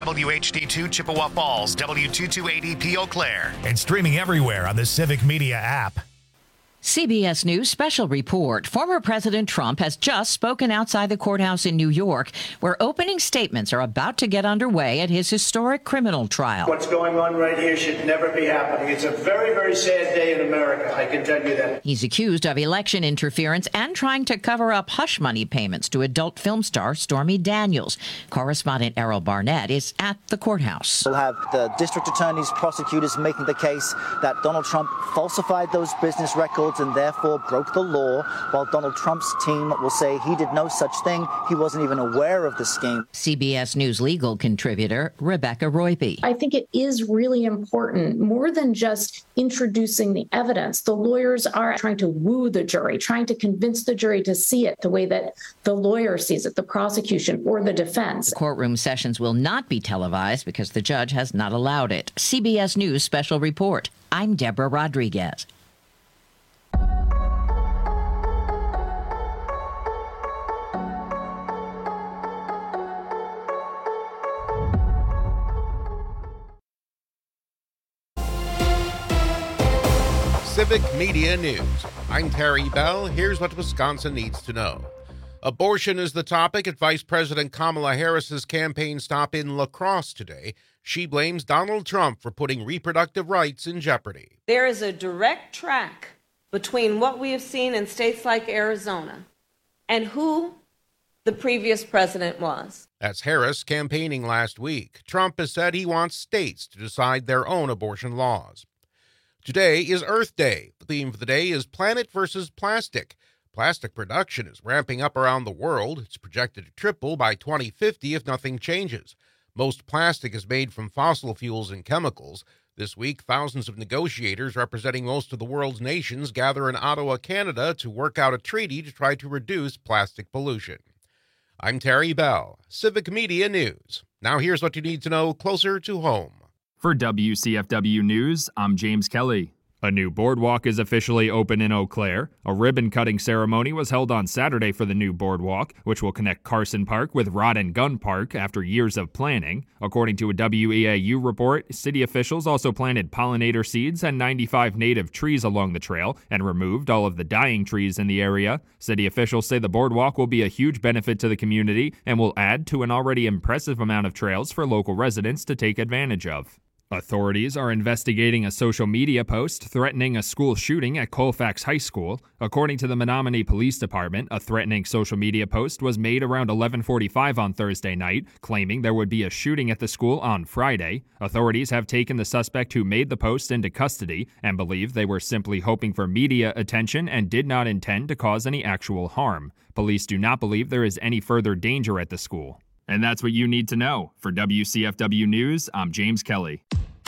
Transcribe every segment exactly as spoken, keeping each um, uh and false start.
W H D two Chippewa Falls, W two two eighty P Eau Claire, and streaming everywhere on the Civic Media app. C B S News special report. Former President Trump has just spoken outside the courthouse in New York, where opening statements are about to get underway at his historic criminal trial. What's going on right here should never be happening. It's a very, very sad day in America, I can tell you that. He's accused of election interference and trying to cover up hush money payments to adult film star Stormy Daniels. Correspondent Errol Barnett is at the courthouse. We'll have the district attorneys, prosecutors making the case that Donald Trump falsified those business records and therefore broke the law, while Donald Trump's team will say he did no such thing. He wasn't even aware of the scheme. C B S News legal contributor Rebecca Royby. I think it is really important, more than just introducing the evidence. The lawyers are trying to woo the jury, trying to convince the jury to see it the way that the lawyer sees it, the prosecution or the defense. The courtroom sessions will not be televised because the judge has not allowed it. C B S News special report. I'm Deborah Rodriguez. Civic Media News. I'm Terry Bell. Here's what Wisconsin needs to know. Abortion is the topic at Vice President Kamala Harris's campaign stop in La Crosse today. She blames Donald Trump for putting reproductive rights in jeopardy. There is a direct track between what we have seen in states like Arizona and who the previous president was. That's Harris campaigning last week. Trump has said he wants states to decide their own abortion laws. Today is Earth Day. The theme for the day is Planet versus Plastic. Plastic production is ramping up around the world. It's projected to triple by twenty fifty if nothing changes. Most plastic is made from fossil fuels and chemicals. This week, thousands of negotiators representing most of the world's nations gather in Ottawa, Canada, to work out a treaty to try to reduce plastic pollution. I'm Terry Bell, Civic Media News. Now here's what you need to know closer to home. For W C F W News, I'm James Kelly. A new boardwalk is officially open in Eau Claire. A ribbon-cutting ceremony was held on Saturday for the new boardwalk, which will connect Carson Park with Rod and Gun Park after years of planning. According to a W E A U report, city officials also planted pollinator seeds and ninety-five native trees along the trail and removed all of the dying trees in the area. City officials say the boardwalk will be a huge benefit to the community and will add to an already impressive amount of trails for local residents to take advantage of. Authorities are investigating a social media post threatening a school shooting at Colfax High School. According to the Menominee Police Department, a threatening social media post was made around eleven forty-five on Thursday night, claiming there would be a shooting at the school on Friday. Authorities have taken the suspect who made the post into custody and believe they were simply hoping for media attention and did not intend to cause any actual harm. Police do not believe there is any further danger at the school. And that's what you need to know. For W C F W News, I'm James Kelly.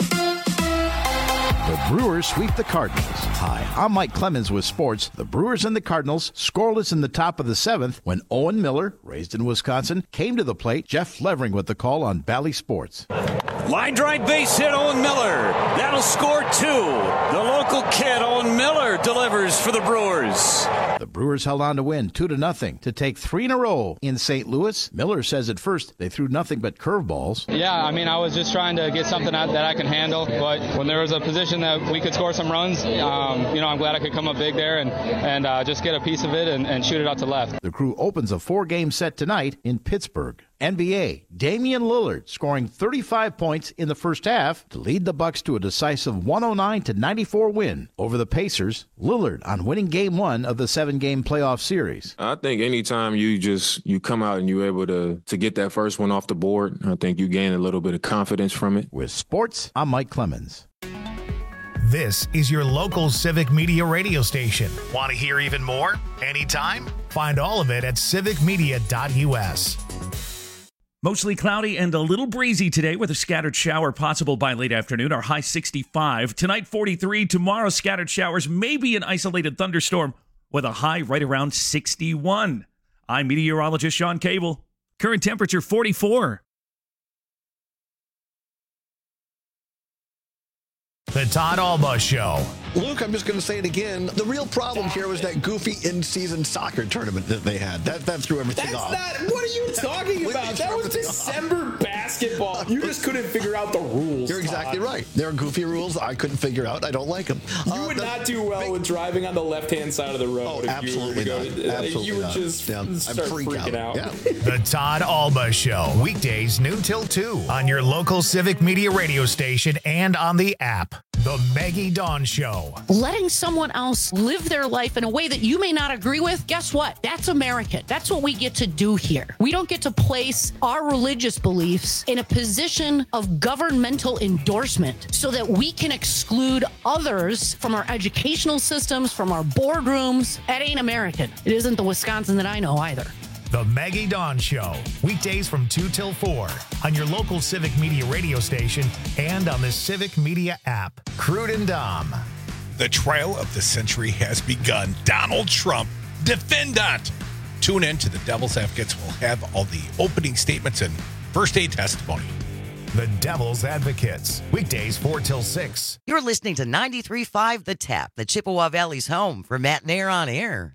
The Brewers sweep the Cardinals. Hi, I'm Mike Clemens with sports. The Brewers and the Cardinals scoreless in the top of the seventh when Owen Miller, raised in Wisconsin, came to the plate. Jeff Levering with the call on Bally Sports. Line drive base hit, Owen Miller. That'll score two. The local kid, Owen Miller, delivers for the Brewers. The Brewers held on to win two to nothing to take three in a row in Saint Louis. Miller says at first they threw nothing but curveballs. Yeah, I mean, I was just trying to get something that I can handle, but when there was a position that we could score some runs, um, you know, I'm glad I could come up big there and, and uh, just get a piece of it and, and shoot it out to left. The Crew opens a four-game set tonight in Pittsburgh. N B A, Damian Lillard scoring thirty-five points in the first half to lead the Bucks to a decisive one oh nine to ninety-four win over the Pacers. Lillard on winning game one of the seven-game playoff series. I think anytime you just you come out and you're able to to get that first one off the board, I think you gain a little bit of confidence from it. With sports, I'm Mike Clemens. This is your local Civic Media radio station. Want to hear even more? Anytime? Find all of it at civic media dot U S. Mostly cloudy and a little breezy today with a scattered shower possible by late afternoon. Our high sixty-five. Tonight forty-three. Tomorrow scattered showers, maybe an isolated thunderstorm with a high right around sixty-one. I'm meteorologist Sean Cable. Current temperature forty-four. The Todd Alba Show. Luke, I'm just going to say it again. The real problem here was that goofy in-season soccer tournament that they had. That that threw everything That's off. Not, what are you talking about? That was December basketball. basketball. You just couldn't figure out the rules. You're exactly Todd. right. There are goofy rules I couldn't figure out. I don't like them. You uh, would the, not do well with driving on the left-hand side of the road. Oh, if absolutely you were to not. go, Absolutely You would not. just Yeah, start freak freaking out. out. Yeah. The Todd Alba Show, weekdays noon till two on your local Civic Media radio station and on the app. The Maggie Dawn Show. Letting someone else live their life in a way that you may not agree with, guess what? That's American. That's what we get to do here. We don't get to place our religious beliefs in a position of governmental endorsement so that we can exclude others from our educational systems, from our boardrooms. That ain't American. It isn't the Wisconsin that I know either. The Maggie Dawn Show, weekdays from two till four on your local Civic Media radio station and on the Civic Media app. Crude and Dom. The trial of the century has begun. Donald Trump, defendant. Tune in to the Devil's Advocates. We'll have all the opening statements and first aid testimony. The Devil's Advocates, weekdays four till six. You're listening to ninety-three point five The Tap, the Chippewa Valley's home for Matt Nair on Air.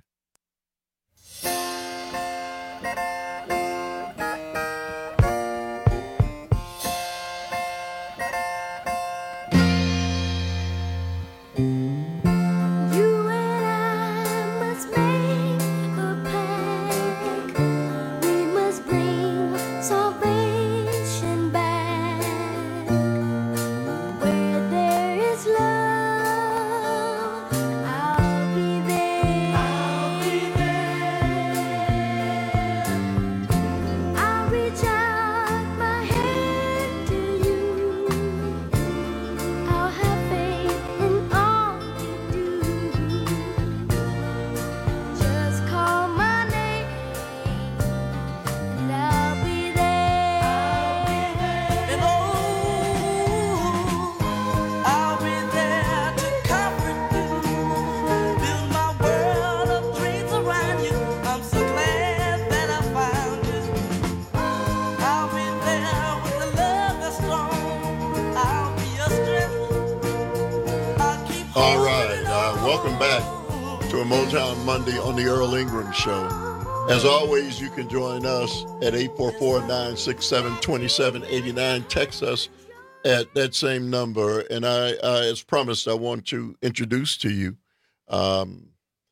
All right, uh, welcome back to a Motown Monday on the Earl Ingram Show. As always, you can join us at eight four four, nine six seven, two seven eight nine. Text us at that same number. And I, uh, as promised, I want to introduce to you um,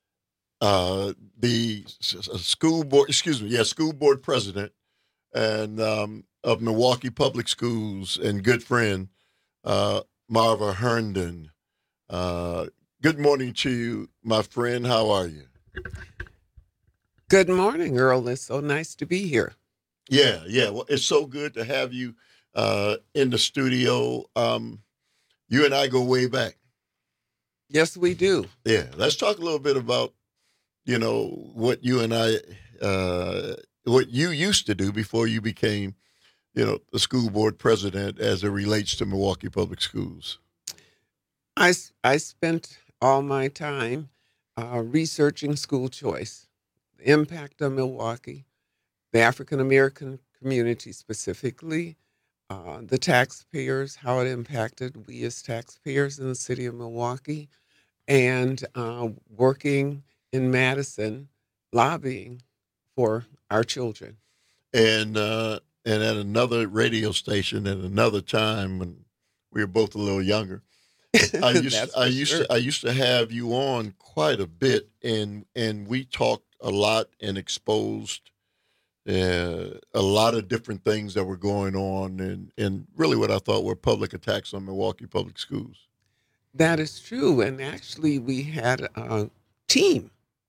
uh, the s- school board, excuse me, yeah, school board president and um, of Milwaukee Public Schools and good friend, uh, Marva Herndon. Uh, good morning to you, my friend. How are you? Good morning, Earl. It's so nice to be here. Yeah, yeah. Well, it's so good to have you uh, in the studio. Um, you and I go way back. Yes, we do. Yeah. Let's talk a little bit about, you know, what you and I, uh, what you used to do before you became, you know, the school board president as it relates to Milwaukee Public Schools. I, I spent all my time uh, researching school choice, the impact of Milwaukee, the African-American community specifically, uh, the taxpayers, how it impacted we as taxpayers in the city of Milwaukee, and uh, working in Madison, lobbying for our children. And uh, and at another radio station at another time when we were both a little younger, I used I used sure. to I used to have you on quite a bit, and and we talked a lot and exposed uh, a lot of different things that were going on, and and really what I thought were public attacks on Milwaukee Public Schools. That is true, and actually we had a team,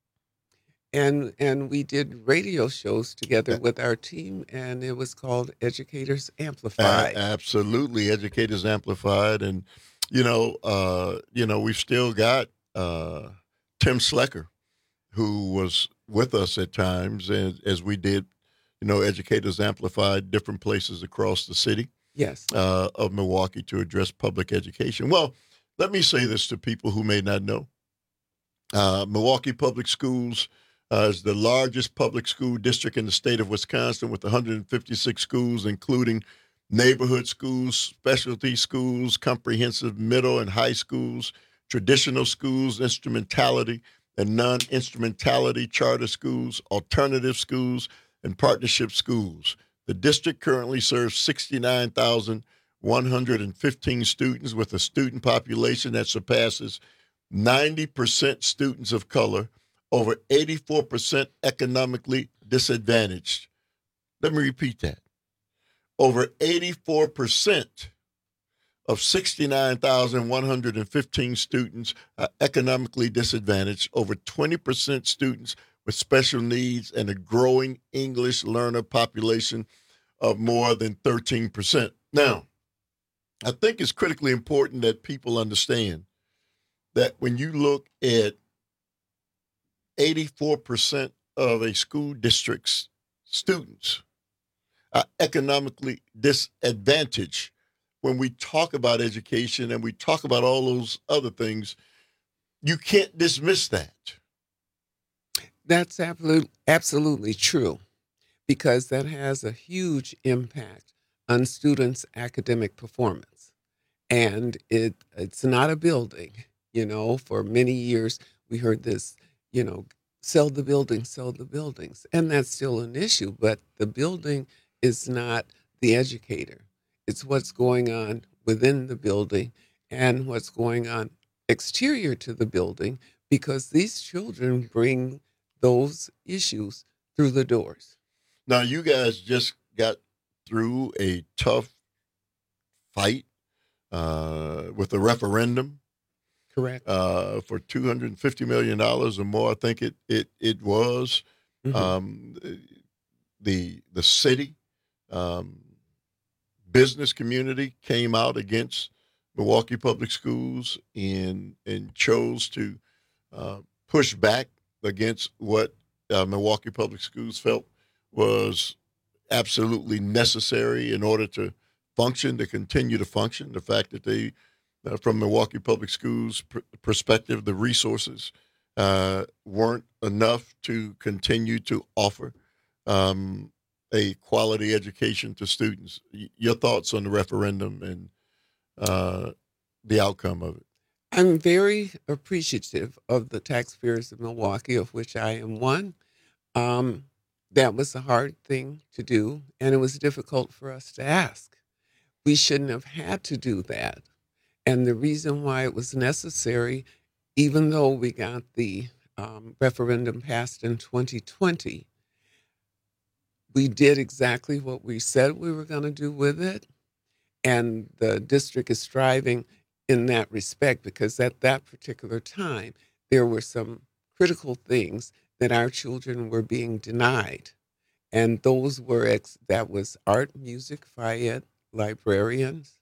and and we did radio shows together with our team, and it was called Educators Amplified. A- absolutely, Educators Amplified, and you know, uh, you know, we've still got uh, Tim Slecker, who was with us at times, and as we did, you know, Educators Amplified different places across the city. Yes, uh, of Milwaukee to address public education. Well, let me say this to people who may not know. Uh, Milwaukee Public Schools uh, is the largest public school district in the state of Wisconsin with one hundred fifty-six schools, including neighborhood schools, specialty schools, comprehensive middle and high schools, traditional schools, instrumentality and non-instrumentality charter schools, alternative schools, and partnership schools. The district currently serves sixty-nine thousand one hundred fifteen students with a student population that surpasses ninety percent students of color, over eighty-four percent economically disadvantaged. Let me repeat that. Over eighty-four percent of sixty-nine thousand one hundred fifteen students are economically disadvantaged, over twenty percent students with special needs, and a growing English learner population of more than thirteen percent. Now, I think it's critically important that people understand that when you look at eighty-four percent of a school district's students are economically disadvantaged, when we talk about education and we talk about all those other things, you can't dismiss that. That's absolutely, absolutely true, because that has a huge impact on students' academic performance. And it it's not a building. You know, for many years we heard this, you know, sell the building, sell the buildings. And that's still an issue, but the building is not the educator. It's what's going on within the building and what's going on exterior to the building, because these children bring those issues through the doors. Now, you guys just got through a tough fight uh, with a referendum. Correct. Uh, for two hundred fifty million dollars or more, I think it it it was. Mm-hmm. Um, the the city um, business community came out against Milwaukee Public Schools and and chose to uh, push back against what uh, Milwaukee Public Schools felt was absolutely necessary in order to function, to continue to function. The fact that they, uh, from Milwaukee Public Schools pr- perspective, the resources uh, weren't enough to continue to offer um, a quality education to students. Y- your thoughts on the referendum and uh, the outcome of it? I'm very appreciative of the taxpayers of Milwaukee, of which I am one. Um, that was a hard thing to do, and it was difficult for us to ask. We shouldn't have had to do that. And the reason why it was necessary, even though we got the um, referendum passed in twenty twenty, we did exactly what we said we were going to do with it. And the district is striving in that respect, because at that particular time, there were some critical things that our children were being denied. And those were, ex- that was art, music, Fayette, librarians,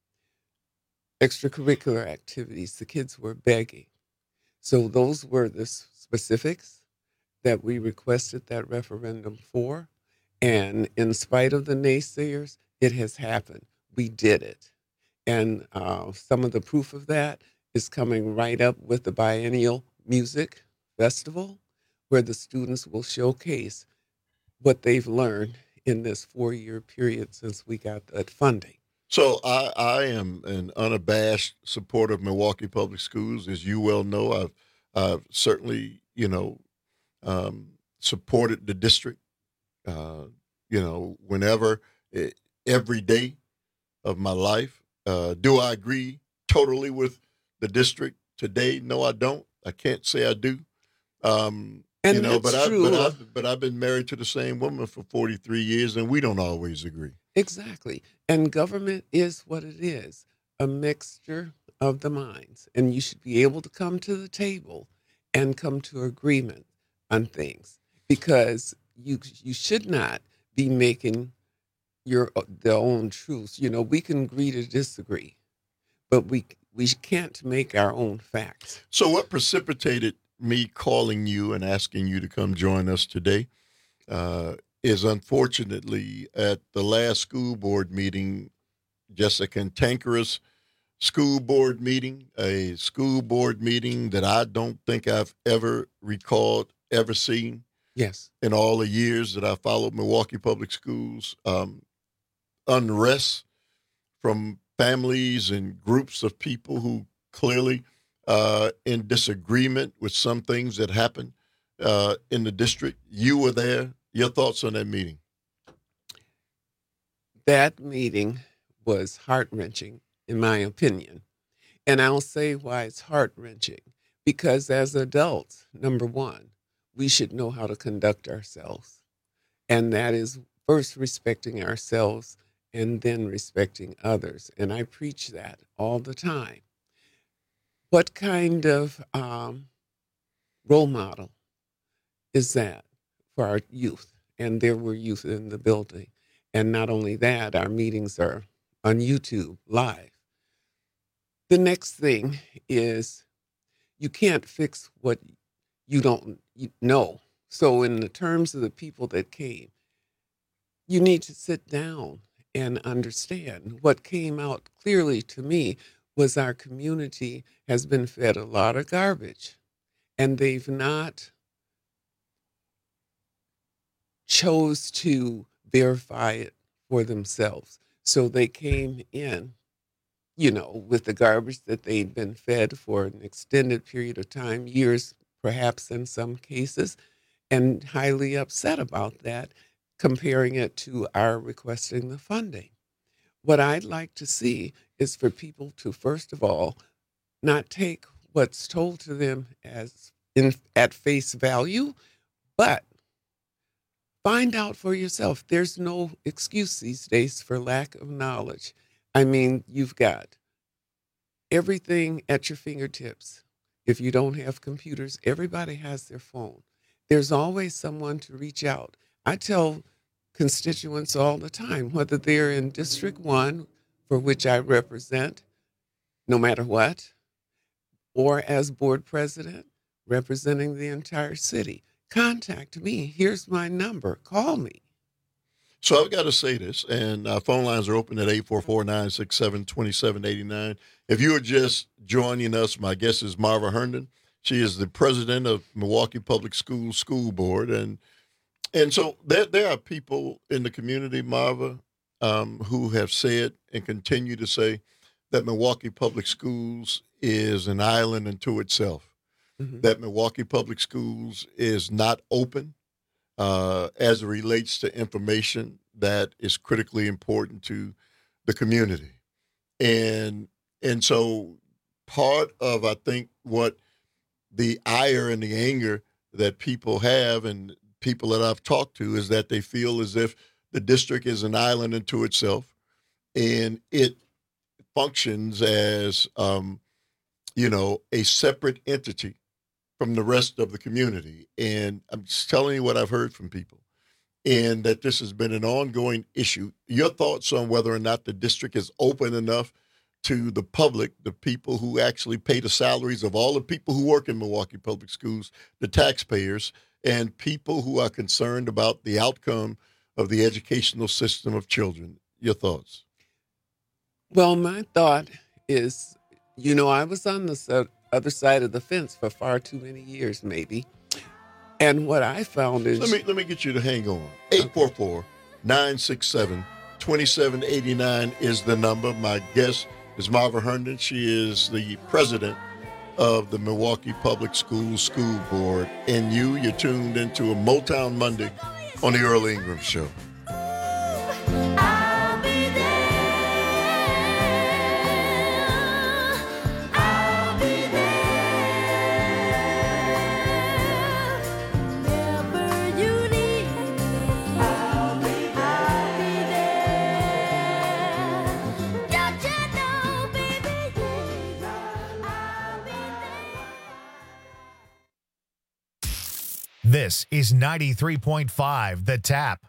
extracurricular activities. The kids were begging. So those were the specifics that we requested that referendum for. And in spite of the naysayers, it has happened. We did it. And uh, some of the proof of that is coming right up with the biennial music festival, where the students will showcase what they've learned in this four-year period since we got that funding. So I, I am an unabashed supporter of Milwaukee Public Schools. As you well know, I've, I've certainly, you know, um, supported the district, uh, you know, whenever, every day of my life. Uh, do I agree totally with the district today? No, I don't. I can't say I do. Um, and you know, that's but I, true. but I've, but I've been married to the same woman for forty-three years, and we don't always agree. Exactly. And government is what it is, a mixture of the minds. And you should be able to come to the table and come to agreement on things, because you you should not be making your their own truths. You know, we can agree to disagree, but we we can't make our own facts. So what precipitated me calling you and asking you to come join us today uh, is, unfortunately, at the last school board meeting, just a cantankerous school board meeting, a school board meeting that I don't think I've ever recalled, ever seen. Yes. In all the years that I followed Milwaukee Public Schools. Um, unrest from families and groups of people who clearly uh, in disagreement with some things that happened uh, in the district. You were there. Your thoughts on that meeting? that meeting was heart-wrenching, in my opinion. And I'll say why it's heart-wrenching. Because as adults, number one, we should know how to conduct ourselves. And that is first respecting ourselves and then respecting others. And I preach that all the time. What kind of um, role model is that for our youth? And there were youth in the building. And not only that, our meetings are on YouTube live. The next thing is you can't fix what you don't know. So in the terms of the people that came, you need to sit down and understand. What came out clearly to me was our community has been fed a lot of garbage, and they've not chose to verify it for themselves. So they came in, you know, with the garbage that they'd been fed for an extended period of time, years perhaps in some cases, and highly upset about that, comparing it to our requesting the funding. What I'd like to see is for people to, first of all, not take what's told to them as in, at face value, but find out for yourself. There's no excuse these days for lack of knowledge. I mean, you've got everything at your fingertips. If you don't have computers, everybody has their phone. There's always someone to reach out. I tell constituents all the time, whether they're in District one, for which I represent, no matter what, or as board president, representing the entire city, contact me. Here's my number. Call me. So I've got to say this, and uh, phone lines are open at eight four four, nine six seven, two seven eight nine. If you are just joining us, my guest is Marva Herndon. She is the president of Milwaukee Public Schools School Board. And and so there, there are people in the community, Marva, um, who have said and continue to say that Milwaukee Public Schools is an island unto itself, mm-hmm. that Milwaukee Public Schools is not open uh, as it relates to information that is critically important to the community. And and so part of, I think, what the ire and the anger that people have and people that I've talked to is that they feel as if the district is an island unto itself and it functions as, um, you know, a separate entity from the rest of the community. And I'm just telling you what I've heard from people, and that this has been an ongoing issue. Your thoughts on whether or not the district is open enough to the public, the people who actually pay the salaries of all the people who work in Milwaukee Public Schools, the taxpayers, and people who are concerned about the outcome of the educational system of children. Your thoughts? Well, my thought is, you know, I was on the other side of the fence for far too many years, maybe. And what I found is... Let me, let me get you to hang on. eight four four, nine six seven, two seven eight nine is the number. My guest is Marva Herndon. She is the president of the Milwaukee Public Schools School Board. And you, you're tuned into a Motown Monday on the Earl Ingram Show. This is ninety-three point five The Tap.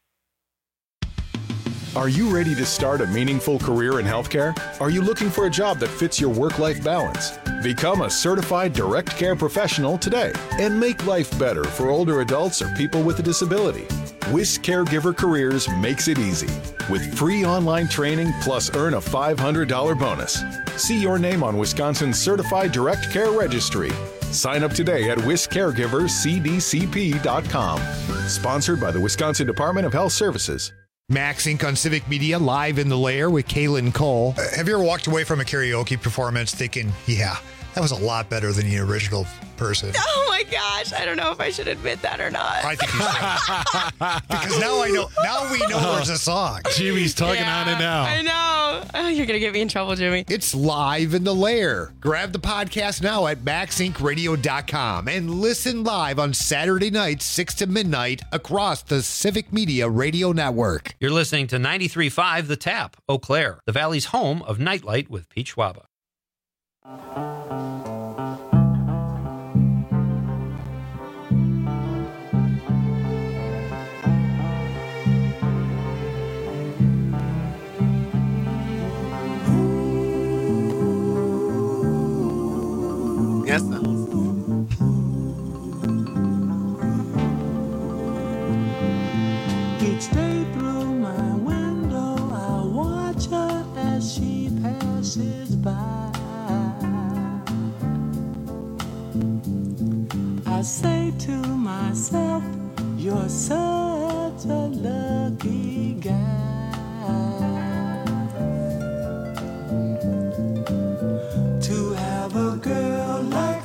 Are you ready to start a meaningful career in healthcare? Are you looking for a job that fits your work-life balance? Become a certified direct care professional today and make life better for older adults or people with a disability. WIS Caregiver Careers makes it easy with free online training plus earn a five hundred dollars bonus. See your name on Wisconsin's Certified Direct Care Registry. Sign up today at wis caregiver c d c p dot com. Sponsored by the Wisconsin Department of Health Services. Max Incorporated on Civic Media, live in the lair with Kaylin Cole. Uh, have you ever walked away from a karaoke performance thinking, yeah, That was a lot better than the original person. Oh my gosh, I don't know if I should admit that or not. I think you should. Because now I know. Now we know there's a song. Jimmy's tugging Yeah, on it now. I know. Oh, you're going to get me in trouble, Jimmy. It's live in the lair. Grab the podcast now at max inc radio dot com and listen live on Saturday nights, six to midnight, across the Civic Media Radio Network. You're listening to ninety-three point five The Tap, Eau Claire, the Valley's home of Nightlight with Pete Schwaba. Yes, each day through my window, I watch her as she passes by. I say to myself, you're such a lucky guy to have a girl like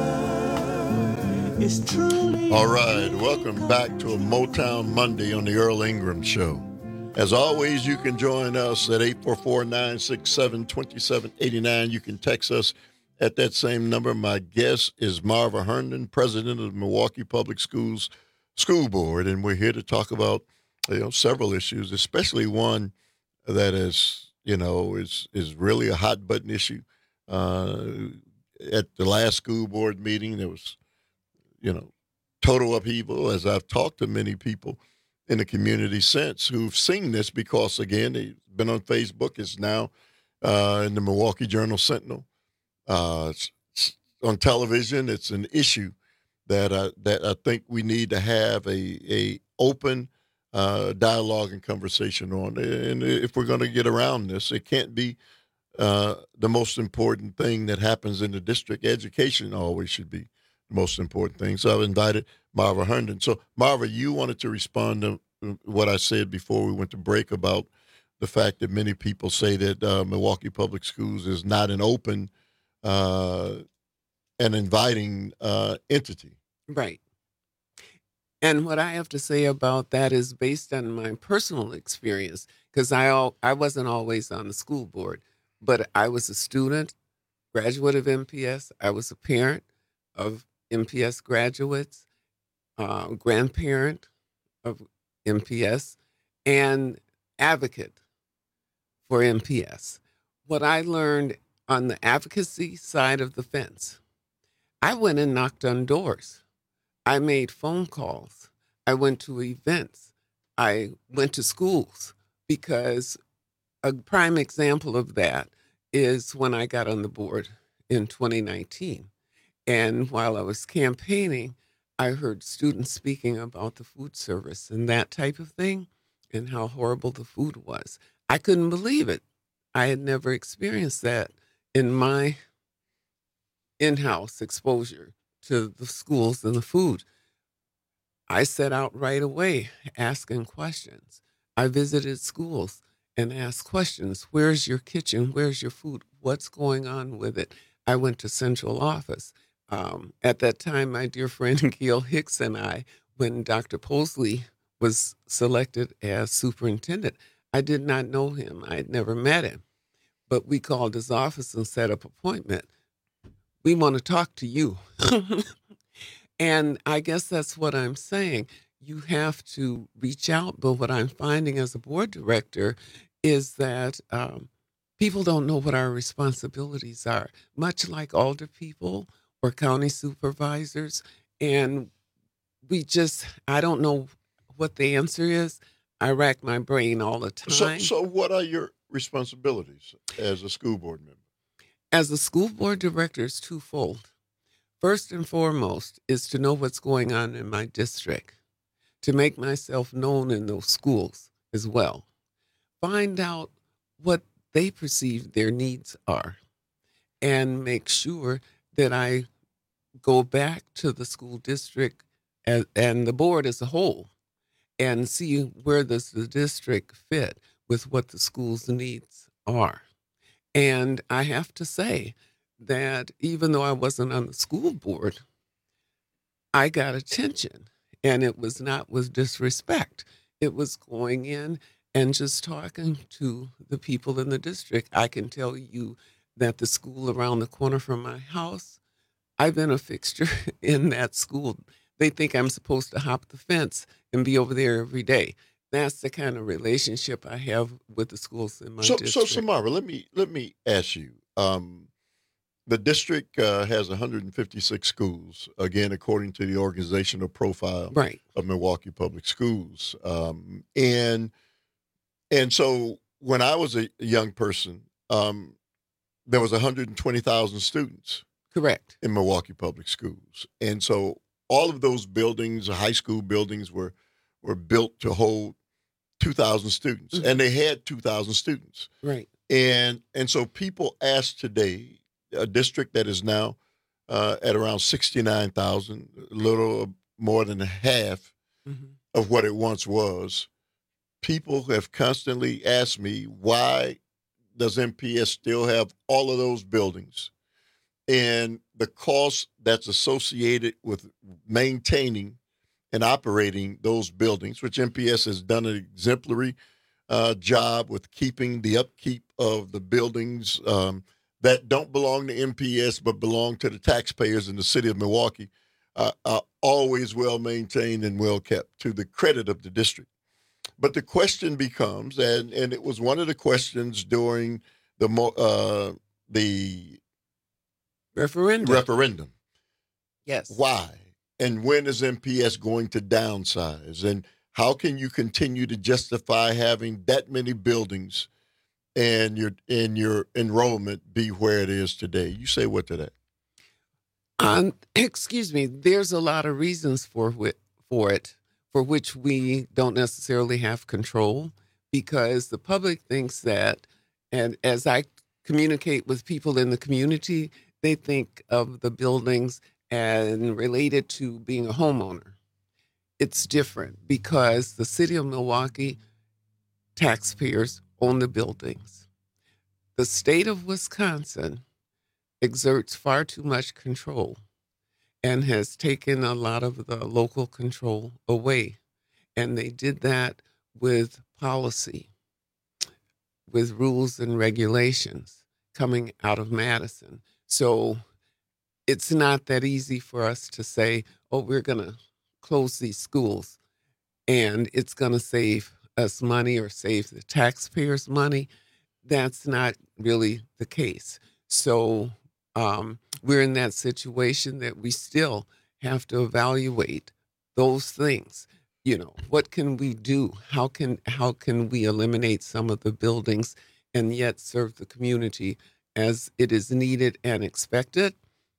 her. Is truly. All right, welcome back to a Motown Monday on the Earl Ingram Show. As always, you can join us at eight four four, nine six seven, two seven eight nine. You can text us at that same number. My guest is Marva Herndon, president of the Milwaukee Public Schools School Board, and we're here to talk about, you know, several issues, especially one that is, you know, is is really a hot button issue. Uh, at the last school board meeting, there was, you know, total upheaval, as I've talked to many people in the community since who've seen this because, again, they've been on Facebook. It's now uh, in the Milwaukee Journal-Sentinel. Uh, it's, it's on television. It's an issue that I, that I think we need to have a, a open uh, dialogue and conversation on. And if we're going to get around this, it can't be uh, the most important thing that happens in the district. Education always should be the most important thing. So I've invited Marva Herndon. So, Marva, you wanted to respond to what I said before we went to break about the fact that many people say that uh, Milwaukee Public Schools is not an open uh, and inviting uh, entity. Right. And what I have to say about that is based on my personal experience, because I all, I wasn't always on the school board, but I was a student, graduate of M P S. I was a parent of M P S graduates, uh, grandparent of M P S, and advocate for M P S. What I learned on the advocacy side of the fence, I went and knocked on doors. I made phone calls. I went to events. I went to schools, because a prime example of that is when I got on the board in twenty nineteen. And while I was campaigning, I heard students speaking about the food service and that type of thing and how horrible the food was. I couldn't believe it. I had never experienced that in my in-house exposure to the schools and the food. I set out right away asking questions. I visited schools and asked questions. Where's your kitchen? Where's your food? What's going on with it? I went to central office. Um, at that time, my dear friend Gail Hicks and I, when Doctor Posley was selected as superintendent, I did not know him. I had never met him. But we called his office and set up an appointment. We want to talk to you. And I guess that's what I'm saying. You have to reach out. But what I'm finding as a board director is that um, people don't know what our responsibilities are, much like alder people or county supervisors. And we just, I don't know what the answer is. I rack my brain all the time. So, so what are your responsibilities as a school board member? As a school board director, it's twofold. First and foremost is to know what's going on in my district, to make myself known in those schools as well. Find out what they perceive their needs are and make sure that I go back to the school district and, and the board as a whole and see where does the district fit with what the school's needs are. And I have to say that even though I wasn't on the school board, I got attention, and it was not with disrespect. It was going in and just talking to the people in the district. I can tell you that the school around the corner from my house, I've been a fixture in that school. They think I'm supposed to hop the fence and be over there every day. That's the kind of relationship I have with the schools in my so, district. So, Samara, let me let me ask you. Um, the district uh, has one hundred fifty-six schools, again, according to the organizational profile right. of Milwaukee Public Schools. Um, and and so when I was a young person, um, there was one hundred twenty thousand students. Correct. In Milwaukee Public Schools. And so all of those buildings, high school buildings, were were built to hold two thousand students, mm-hmm. and they had two thousand students. Right. And and so people ask today, a district that is now uh, at around sixty-nine thousand, a little more than half mm-hmm. of what it once was, people have constantly asked me, why does M P S still have all of those buildings? And the cost that's associated with maintaining and operating those buildings, which M P S has done an exemplary uh, job with keeping the upkeep of the buildings um, that don't belong to M P S but belong to the taxpayers in the city of Milwaukee, uh, are always well maintained and well kept, to the credit of the district. But the question becomes, and, and it was one of the questions during the uh, the referendum. referendum. Yes. Why? And when is M P S going to downsize? And how can you continue to justify having that many buildings and your and your enrollment be where it is today? You say what to that? Um, excuse me. There's a lot of reasons for wh- for it, for which we don't necessarily have control, because the public thinks that, and as I communicate with people in the community, they think of the buildings and related to being a homeowner. It's different because the city of Milwaukee taxpayers own the buildings. The state of Wisconsin exerts far too much control and has taken a lot of the local control away. And they did that with policy, with rules and regulations coming out of Madison. So it's not that easy for us to say, oh, we're going to close these schools and it's going to save us money or save the taxpayers money. That's not really the case. So um, we're in that situation that we still have to evaluate those things. You know, what can we do? How can how can we eliminate some of the buildings and yet serve the community as it is needed and expected?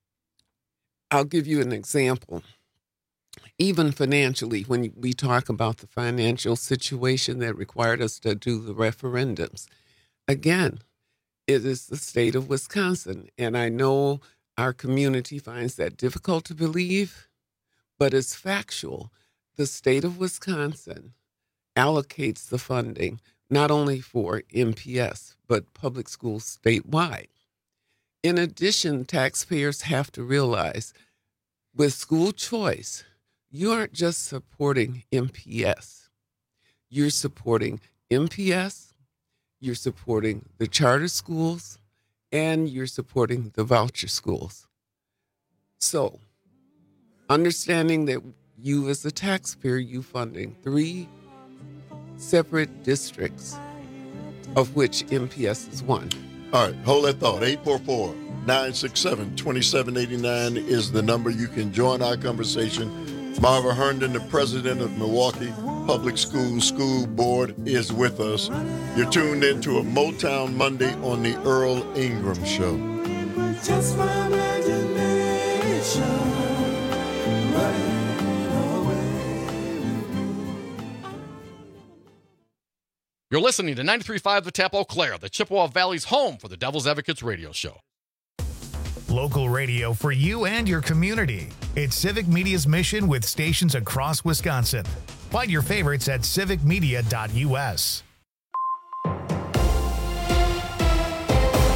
I'll give you an example. Even financially, when we talk about the financial situation that required us to do the referendums, again, it is the state of Wisconsin. And I know our community finds that difficult to believe, but it's factual. The state of Wisconsin allocates the funding not only for M P S, but public schools statewide. In addition, taxpayers have to realize with school choice, you aren't just supporting M P S. You're supporting M P S, you're supporting the charter schools, and you're supporting the voucher schools. So, understanding that you as a taxpayer, you funding three separate districts, of which M P S is one. All right, hold that thought. eight four four, nine six seven, two seven eight nine is the number. You can join our conversation. Marva Herndon, the president of Milwaukee Public Schools School Board, is with us. You're tuned into a Motown Monday on the Earl Ingram Show. Just my imagination running away. You're listening to ninety-three point five The Tap Eau Claire, the Chippewa Valley's home for the Devil's Advocates radio show. Local radio for you and your community. It's Civic Media's mission with stations across Wisconsin. Find your favorites at civic media dot u s.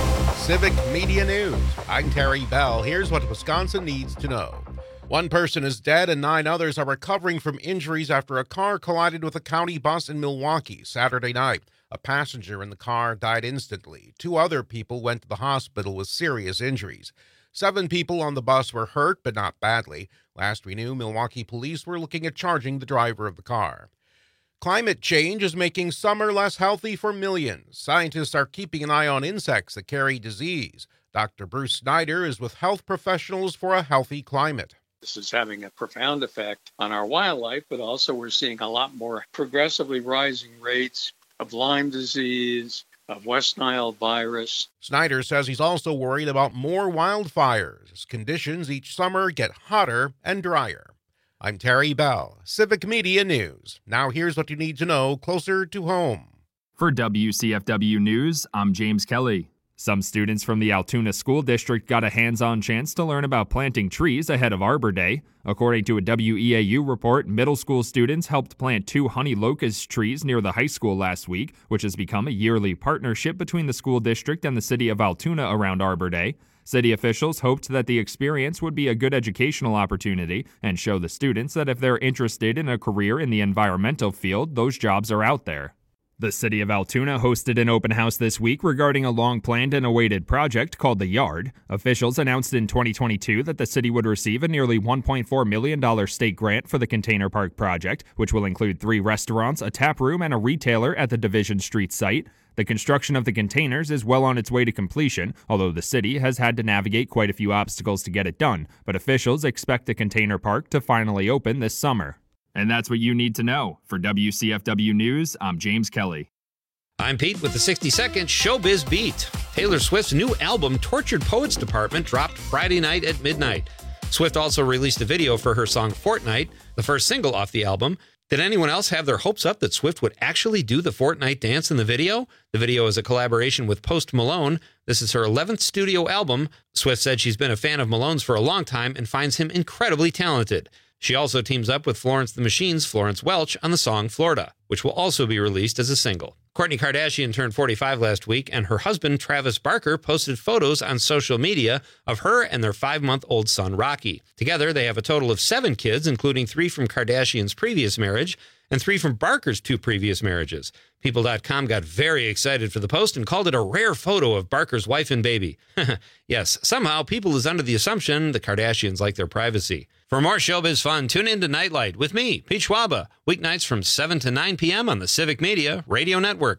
Civic Media News. I'm Terry Bell. Here's what Wisconsin needs to know. One person is dead and nine others are recovering from injuries after a car collided with a county bus in Milwaukee Saturday night. A passenger in the car died instantly. Two other people went to the hospital with serious injuries. Seven people on the bus were hurt, but not badly. Last we knew, Milwaukee police were looking at charging the driver of the car. Climate change is making summer less healthy for millions. Scientists are keeping an eye on insects that carry disease. Doctor Bruce Snyder is with health professionals for a healthy climate. This is having a profound effect on our wildlife, but also we're seeing a lot more progressively rising rates of Lyme disease, of West Nile virus. Snyder says he's also worried about more wildfires as conditions each summer get hotter and drier. I'm Terry Bell, Civic Media News. Now here's what you need to know closer to home. For W C F W News, I'm James Kelly. Some students from the Altoona School District got a hands-on chance to learn about planting trees ahead of Arbor Day. According to a W E A U report, middle school students helped plant two honey locust trees near the high school last week, which has become a yearly partnership between the school district and the city of Altoona around Arbor Day. City officials hoped that the experience would be a good educational opportunity and show the students that if they're interested in a career in the environmental field, those jobs are out there. The city of Altoona hosted an open house this week regarding a long-planned and awaited project called The Yard. Officials announced in twenty twenty-two that the city would receive a nearly one point four million dollars state grant for the Container Park project, which will include three restaurants, a tap room, and a retailer at the Division Street site. The construction of the containers is well on its way to completion, although the city has had to navigate quite a few obstacles to get it done, but officials expect the Container Park to finally open this summer. And that's what you need to know. For W C F W News, I'm James Kelly. I'm Pete with the sixty second Showbiz Beat. Taylor Swift's new album, Tortured Poets Department, dropped Friday night at midnight. Swift also released a video for her song Fortnite, the first single off the album. Did anyone else have their hopes up that Swift would actually do the Fortnite dance in the video? The video is a collaboration with Post Malone. This is her eleventh studio album. Swift said she's been a fan of Malone's for a long time and finds him incredibly talented. She also teams up with Florence the Machine's Florence Welch on the song Florida, which will also be released as a single. Kourtney Kardashian turned forty-five last week, and her husband, Travis Barker, posted photos on social media of her and their five-month-old son, Rocky. Together, they have a total of seven kids, including three from Kardashian's previous marriage and three from Barker's two previous marriages. People dot com got very excited for the post and called it a rare photo of Barker's wife and baby. Yes, somehow people is under the assumption the Kardashians like their privacy. For more showbiz fun, tune in to Nightlight with me, Pete Schwaba, weeknights from seven to nine p.m. on the Civic Media Radio Network.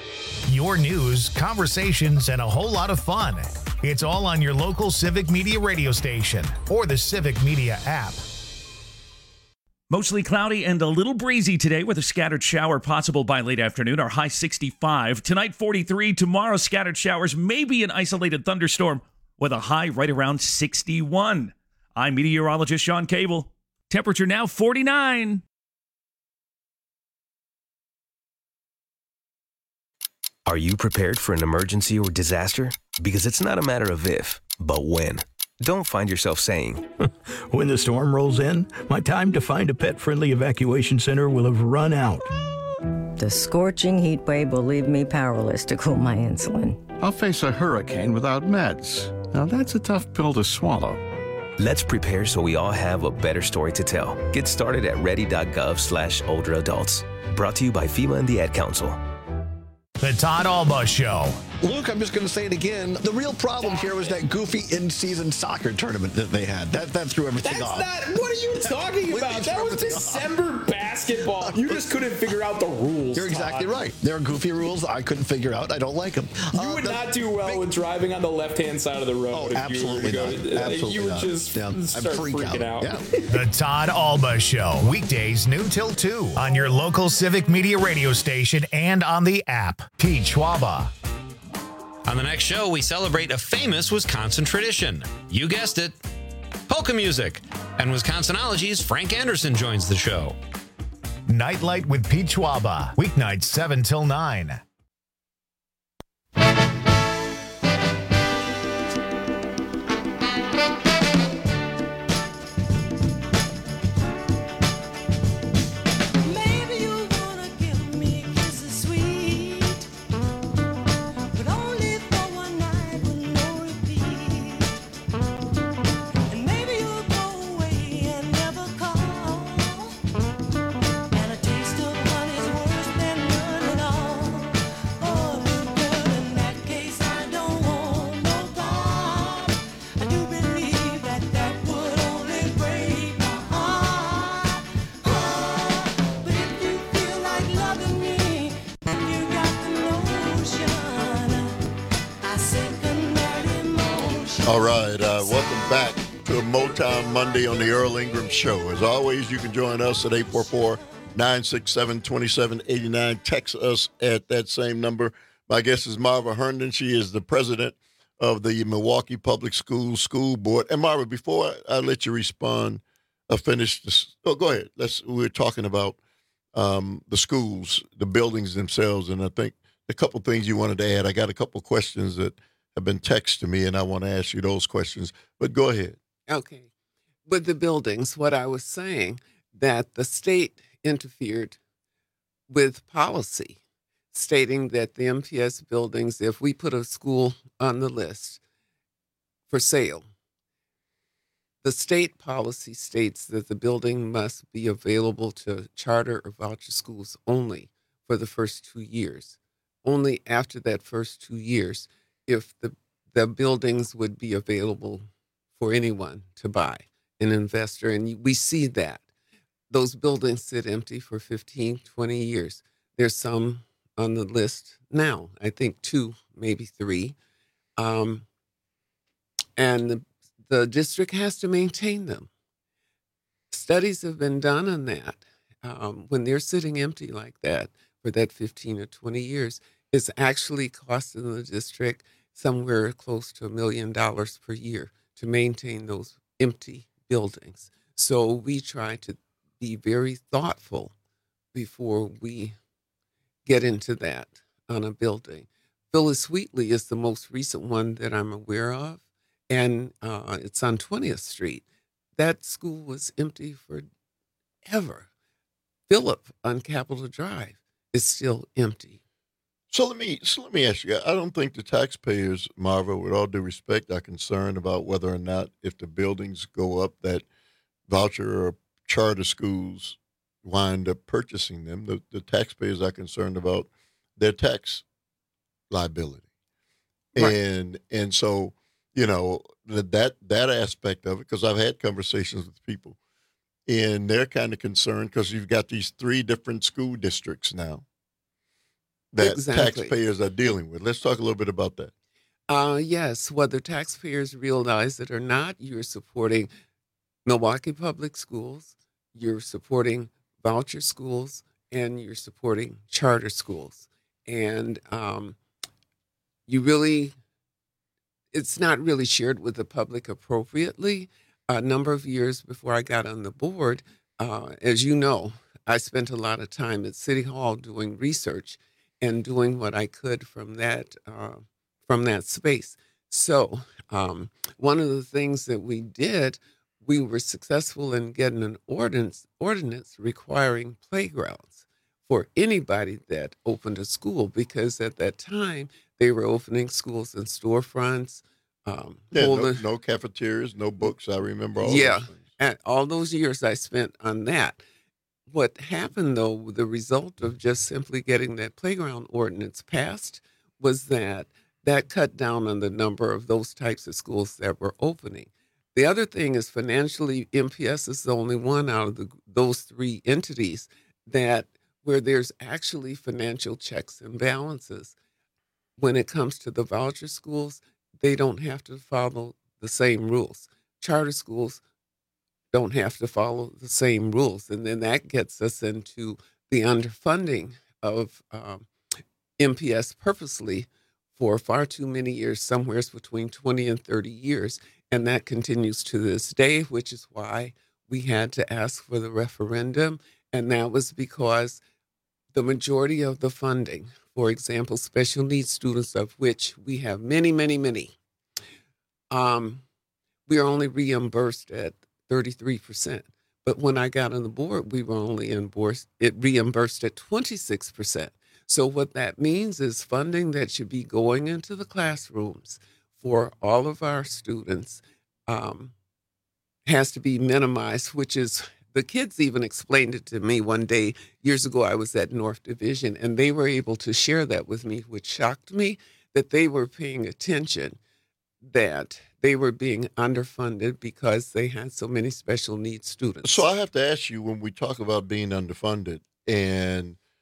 Your news, conversations, and a whole lot of fun. It's all on your local Civic Media radio station or the Civic Media app. Mostly cloudy and a little breezy today with a scattered shower possible by late afternoon. Our high sixty-five. Tonight forty-three. Tomorrow scattered showers, maybe an isolated thunderstorm with a high right around sixty-one. I'm meteorologist Sean Cable. Temperature now forty-nine. Are you prepared for an emergency or disaster? Because it's not a matter of if, but when. Don't find yourself saying, when the storm rolls in, my time to find a pet-friendly evacuation center will have run out. The scorching heat wave will leave me powerless to cool my insulin. I'll face a hurricane without meds. Now that's a tough pill to swallow. Let's prepare so we all have a better story to tell. Get started at ready.gov slash older adults. Brought to you by FEMA and the Ad Council. The Todd Alba Show. Luke, I'm just going to say it again. The real problem here was that goofy in-season soccer tournament that they had. That that threw everything That's off. not. What are you talking about? That was December basketball. You just couldn't figure out the rules. You're exactly Todd. right. There are goofy rules I couldn't figure out. I don't like them. You uh, would the, not do well with driving on the left-hand side of the road. Oh, if absolutely you were not. to go, Absolutely You would not. just Yeah, start freak freaking out. out. Yeah. The Todd Alba Show. Weekdays noon till two on your local Civic Media radio station and on the app. Pete Schwaba. On the next show, we celebrate a famous Wisconsin tradition. You guessed it, polka music. And Wisconsinology's Frank Anderson joins the show. Nightlight with Pete Schwaba. Weeknights seven till nine. All right, uh, welcome back to a Motown Monday on the Earl Ingram Show. As always, you can join us at eight four four, nine six seven, two seven eight nine. Text us at that same number. My guest is Marva Herndon. She is the president of the Milwaukee Public Schools School Board. And Marva, before I let you respond, uh, finish this. Oh, go ahead. Let's. We're talking about um, the schools, the buildings themselves, and I think a couple things you wanted to add. I got a couple questions that have been texted to me, and I want to ask you those questions. But go ahead. Okay. With the buildings, what I was saying, that the state interfered with policy, stating that the M P S buildings, if we put a school on the list for sale, the state policy states that the building must be available to charter or voucher schools only for the first two years. Only after that first two years, if the, the buildings would be available for anyone to buy, an investor. And we see that. Those buildings sit empty for fifteen, twenty years. There's some on the list now, I think two, maybe three. Um, and the, the district has to maintain them. Studies have been done on that. Um, when they're sitting empty like that for that fifteen or twenty years, it's actually costing the district somewhere close to a million dollars per year to maintain those empty buildings. So we try to be very thoughtful before we get into that on a building. Phyllis Wheatley is the most recent one that I'm aware of, and uh, it's on twentieth Street. That school was empty forever. Phillip on Capitol Drive is still empty. So let me so let me ask you. I don't think the taxpayers, Marva, with all due respect, are concerned about whether or not if the buildings go up that voucher or charter schools wind up purchasing them. The, the taxpayers are concerned about their tax liability, right. and and so you know that that aspect of it. Because I've had conversations with people, and they're kind of concerned because you've got these three different school districts now that exactly. taxpayers are dealing with. Let's talk a little bit about that. Uh, yes, whether taxpayers realize it or not, you're supporting Milwaukee Public Schools, you're supporting voucher schools, and you're supporting charter schools. And um, you really, it's not really shared with the public appropriately. A number of years before I got on the board, uh, as you know, I spent a lot of time at City Hall doing research and doing what I could from that uh, from that space. So um, one of the things that we did, we were successful in getting an ordinance ordinance requiring playgrounds for anybody that opened a school, because at that time they were opening schools in storefronts. Um, yeah, no, no cafeterias, no books. I remember all yeah, those things. And all those years I spent on that. What happened, though, the result of just simply getting that playground ordinance passed was that that cut down on the number of those types of schools that were opening. The other thing is financially, M P S is the only one out of the, those three entities that where there's actually financial checks and balances. When it comes to the voucher schools, they don't have to follow the same rules. Charter schools don't have to follow the same rules. And then that gets us into the underfunding of um, M P S purposely for far too many years, somewhere between twenty and thirty years. And that continues to this day, which is why we had to ask for the referendum. And that was because the majority of the funding, for example, special needs students, of which we have many, many, many, um, we are only reimbursed at thirty-three percent. But when I got on the board, we were only reimbursed, it reimbursed at twenty-six percent. So what that means is funding that should be going into the classrooms for all of our students um, has to be minimized, which is, the kids even explained it to me one day. Years ago, I was at North Division, and they were able to share that with me, which shocked me, that they were paying attention, that they were being underfunded because they had so many special needs students. So I have to ask you, when we talk about being underfunded, and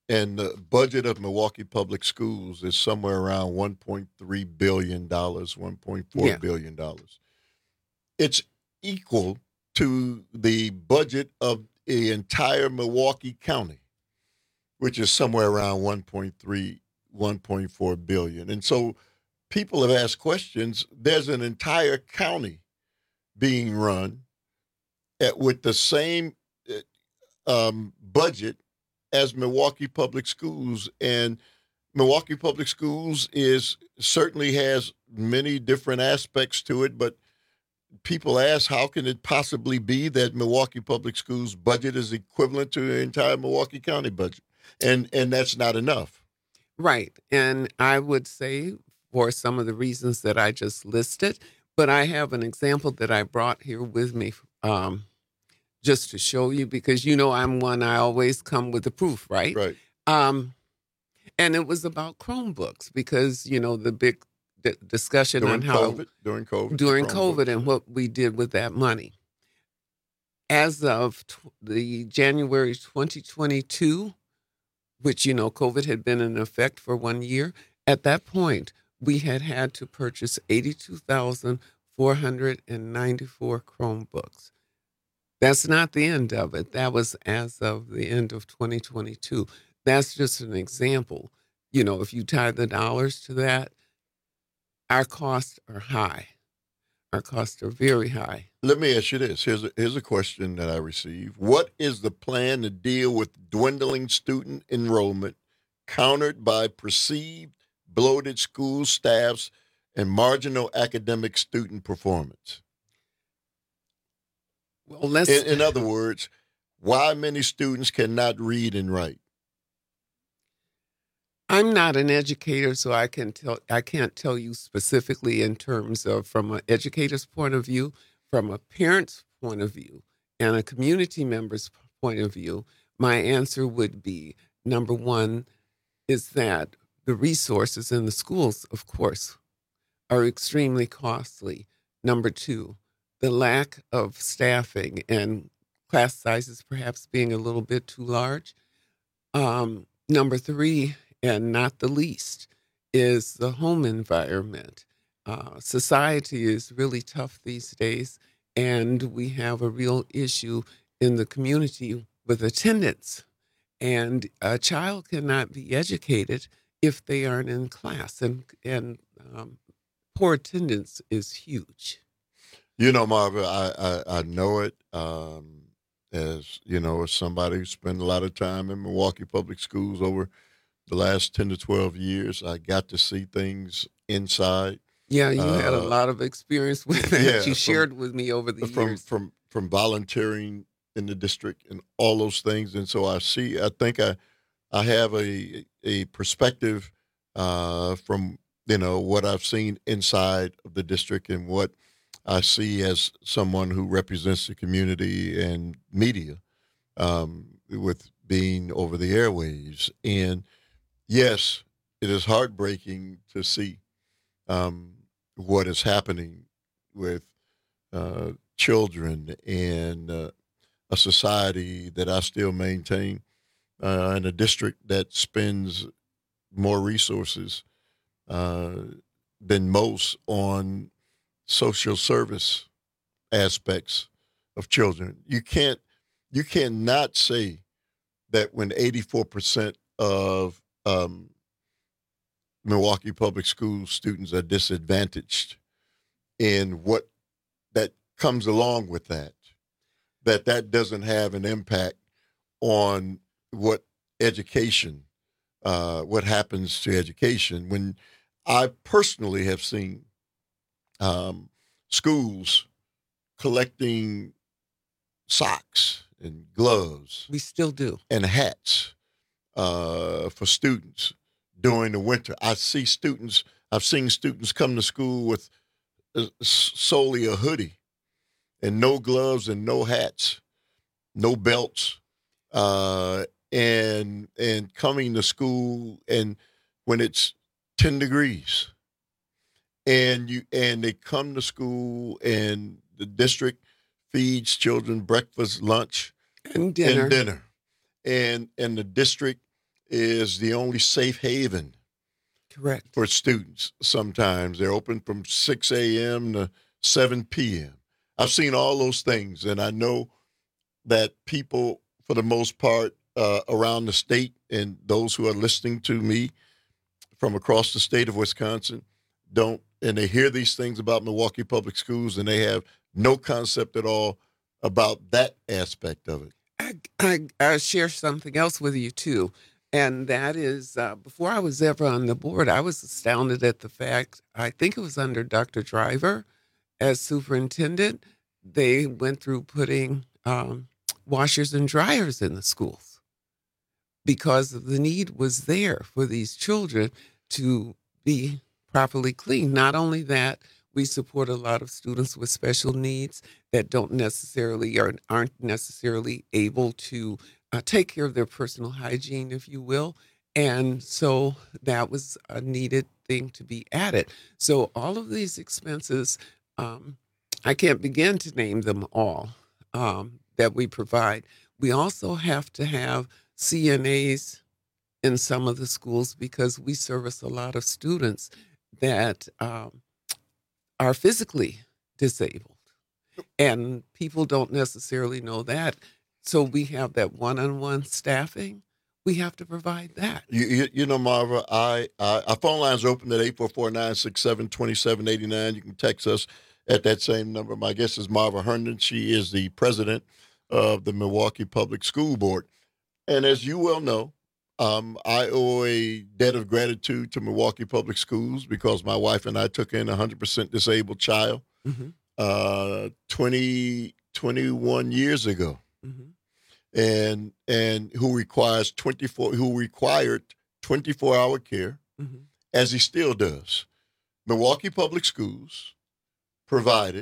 And the budget of Milwaukee Public Schools is somewhere around one point three billion dollars, one point four Yeah. billion dollars. It's equal to the budget of the entire Milwaukee County, which is somewhere around one point three, one point four billion. And so people have asked questions. There's an entire county being run at, with the same um, budget as Milwaukee Public Schools, and Milwaukee Public Schools is certainly has many different aspects to it, but people ask, how can it possibly be that Milwaukee Public Schools budget is equivalent to the entire Milwaukee County budget? And and that's not enough. Right. And I would say for some of the reasons that I just listed, but I have an example that I brought here with me um, just to show you, because, you know, I'm one, I always come with the proof, right? Right. Um, and it was about Chromebooks, because, you know, the big d- discussion During on how COVID, during COVID, during Chromebooks. COVID and what we did with that money. As of tw- the January twenty twenty-two, which, you know, COVID had been in effect for one year, at that point, we had had to purchase eighty-two thousand four hundred ninety-four Chromebooks. That's not the end of it. That was as of the end of twenty twenty-two. That's just an example. You know, if you tie the dollars to that, our costs are high. Our costs are very high. Let me ask you this. Here's a, here's a question that I received. What is the plan to deal with dwindling student enrollment countered by perceived bloated school staffs and marginal academic student performance? Well, let's... In, in other words, why many students cannot read and write? I'm not an educator, so I can tell I can't tell you specifically in terms of from an educator's point of view, from a parent's point of view, and a community member's point of view. My answer would be, number one, is that the resources in the schools, of course, are extremely costly. Number two, the lack of staffing and class sizes perhaps being a little bit too large. Um, number three, and not the least, is the home environment. Uh, society is really tough these days, and we have a real issue in the community with attendance. And a child cannot be educated if they aren't in class, and, and um, poor attendance is huge. You know, Marva, I, I, I know it um, as, you know, as somebody who spent a lot of time in Milwaukee Public Schools over the last ten to twelve years. I got to see things inside. Yeah, you uh, had a lot of experience with that. Yeah, you from, shared with me over the from, years. From, from volunteering in the district and all those things. And so I see, I think I, I have a, a perspective uh, from, you know, what I've seen inside of the district and what I see as someone who represents the community and media um, with being over the airwaves. And yes, it is heartbreaking to see um, what is happening with uh, children and uh, a society that I still maintain uh, in a district that spends more resources uh, than most on social service aspects of children. You can't, you cannot say that when eighty-four percent of um, Milwaukee Public School students are disadvantaged, and what that comes along with that, that that doesn't have an impact on what education, uh, what happens to education. When I personally have seen um, schools collecting socks and gloves. We still do. And hats uh, for students during the winter. I see students, I've seen students come to school with uh, solely a hoodie and no gloves and no hats, no belts, uh, and and coming to school and when it's ten degrees, and you and they come to school and the district feeds children breakfast, lunch, and dinner, and dinner, and and the district is the only safe haven. Correct. For students. Sometimes they're open from six a.m. to seven p.m. I've seen all those things, and I know that people, for the most part, uh, around the state and those who are listening to me from across the state of Wisconsin don't, and they hear these things about Milwaukee Public Schools, and they have no concept at all about that aspect of it. I, I, I share something else with you, too. And that is, uh, before I was ever on the board, I was astounded at the fact, I think it was under Doctor Driver as superintendent, they went through putting um, washers and dryers in the schools because the need was there for these children to be properly clean. Not only that, we support a lot of students with special needs that don't necessarily or aren't necessarily able to uh, take care of their personal hygiene, if you will. And so that was a needed thing to be added. So all of these expenses, um, I can't begin to name them all um, that we provide. We also have to have C N As in some of the schools because we service a lot of students that um, are physically disabled. And people don't necessarily know that. So we have that one-on-one staffing. We have to provide that. You, you, you know, Marva, I, I, our phone lines are open at eight four four, nine six seven, two seven eight nine. You can text us at that same number. My guest is Marva Herndon. She is the president of the Milwaukee Public School Board. And as you well know, um, I owe a debt of gratitude to Milwaukee Public Schools because my wife and I took in a one hundred percent disabled child Mm-hmm. uh, twenty, twenty-one years ago. Mm-hmm. And and who requires twenty-four who required twenty-four hour care, Mm-hmm. as he still does. Milwaukee Public Schools provided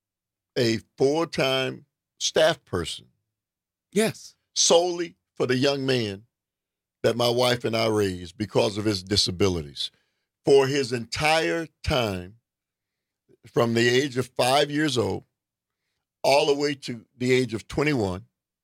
a full-time staff person. Yes. Solely for the young man that my wife and I raised because of his disabilities. For his entire time, from the age of five years old all the way to the age of twenty-one,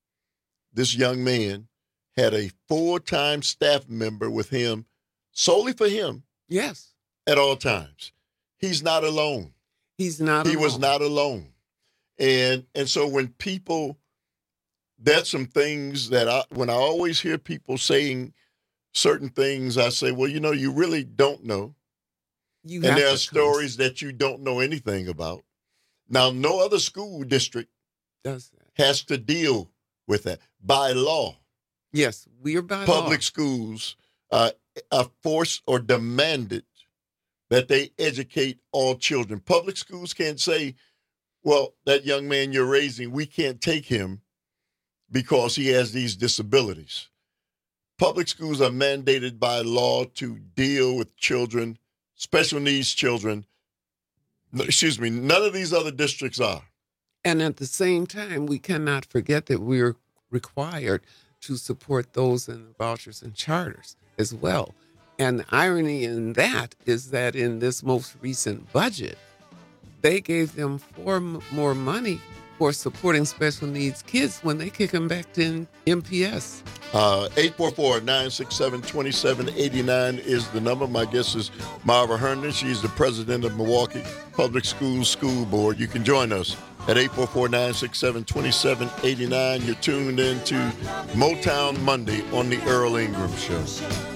this young man had a full-time staff member with him, solely for him. Yes. At all times. He's not alone. He's not He alone. was not alone. And and so when people, that's some things that I, when I always hear people saying certain things, I say, well, you know, you really don't know. You and have there to are stories that you don't know anything about. Now, no other school district does that. has to deal with that. By law, Yes, we are by public law. schools uh, are forced or demanded that they educate all children. Public schools can't say, well, that young man you're raising, we can't take him because he has these disabilities. Public schools are mandated by law to deal with children, special needs children. No, excuse me, none of these other districts are. And at the same time, we cannot forget that we're required to support those in the vouchers and charters as well. And the irony in that is that in this most recent budget, they gave them four m- more money for supporting special needs kids when they kick them back to M P S. Uh, eight four four, nine six seven, two seven eight nine is the number. My guest is Marva Herndon. She's the president of Milwaukee Public Schools School Board. You can join us at eight four four, nine six seven, two seven eight nine. You're tuned in to Motown Monday on the Earl Ingram Show.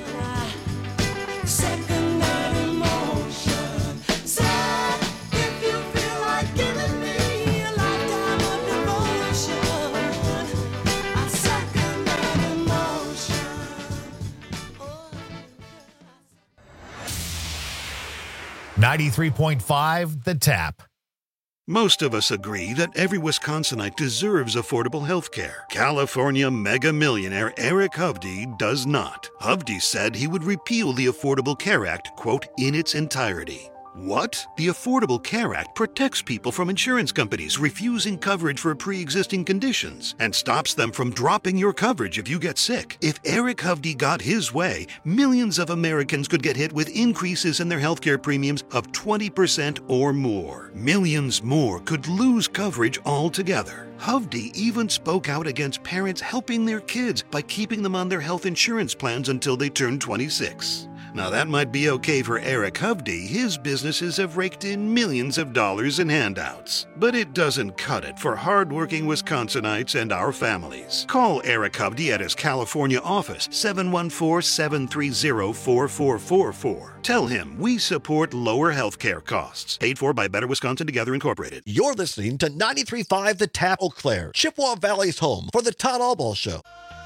ninety-three point five The Tap. Most of us agree that every Wisconsinite deserves affordable health care. California mega millionaire Eric Hovde does not. Hovde said he would repeal the Affordable Care Act, quote, in its entirety. What? The Affordable Care Act protects people from insurance companies refusing coverage for pre-existing conditions and stops them from dropping your coverage if you get sick. If Eric Hovde got his way, millions of Americans could get hit with increases in their healthcare premiums of twenty percent or more. Millions more could lose coverage altogether. Hovde even spoke out against parents helping their kids by keeping them on their health insurance plans until they turn twenty-six. Now that might be okay for Eric Hovde. His businesses have raked in millions of dollars in handouts. But it doesn't cut it for hardworking Wisconsinites and our families. Call Eric Hovde at his California office, seven one four, seven three zero, four four four four. Tell him we support lower health care costs. Paid for by Better Wisconsin Together Incorporated. You're listening to ninety-three point five The Tap Eau Claire, Chippewa Valley's home for the Todd Albaugh Show.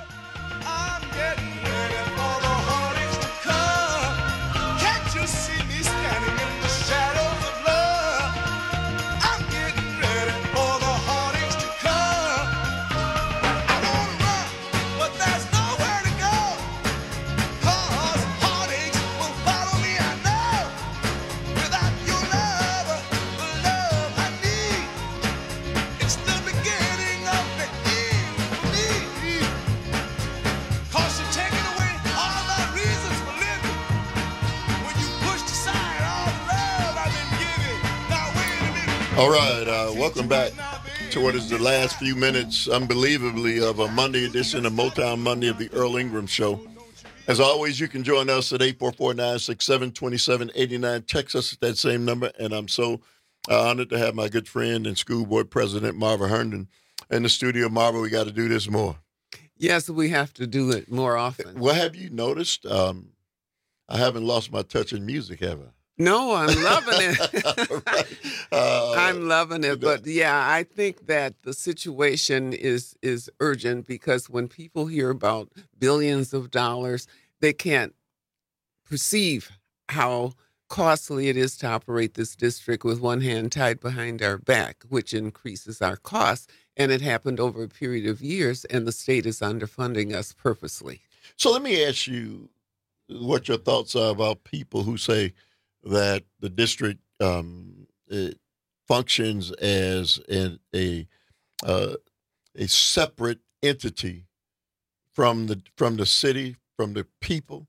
All right, uh, welcome back to what is the last few minutes, unbelievably, of a Monday edition of Motown Monday of the Earl Ingram Show. As always, you can join us at eight four four, nine six seven, two seven eight nine. Text us at that same number, and I'm so uh, honored to have my good friend and school board president, Marva Herndon, in the studio. Marva, we got to do this more. Yes, we have to do it more often. What have you noticed? Um, I haven't lost my touch in music, have I? No, I'm loving it. right. uh, I'm loving it. But yeah, I think that the situation is is urgent because when people hear about billions of dollars, they can't perceive how costly it is to operate this district with one hand tied behind our back, which increases our costs. And it happened over a period of years, and the state is underfunding us purposely. So let me ask you what your thoughts are about people who say that the district um, it functions as an, a uh, a separate entity from the from the city, from the people.